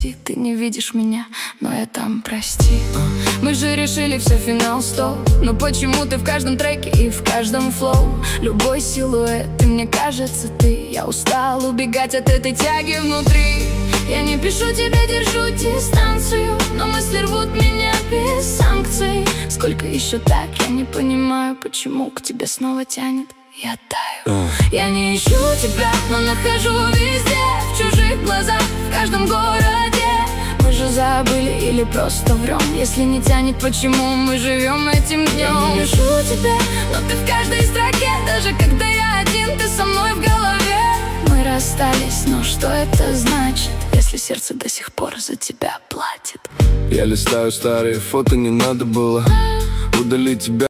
грусти. Ты не видишь меня, но я там, прости. Мы же решили все, финал, стоп. Но почему ты в каждом треке и в каждом флоу? Любой силуэт, и мне кажется, ты. Я устал убегать от этой тяги внутри. Я не пишу тебе, держу дистанцию, но мысли рвут меня без санкций. Сколько еще так, я не понимаю, почему к тебе снова тянет. Я таю. Я не ищу тебя, но нахожу везде, в чужих глазах, в каждом городе. Мы же забыли или просто врем? Если не тянет, почему мы живем этим днем? Я не ищу тебя, но ты в каждой строке. Даже когда я один, ты со мной в голове. Мы расстались, но что это значит, если сердце до сих пор за тебя платит? Я листаю старые фото, не надо было удалить тебя.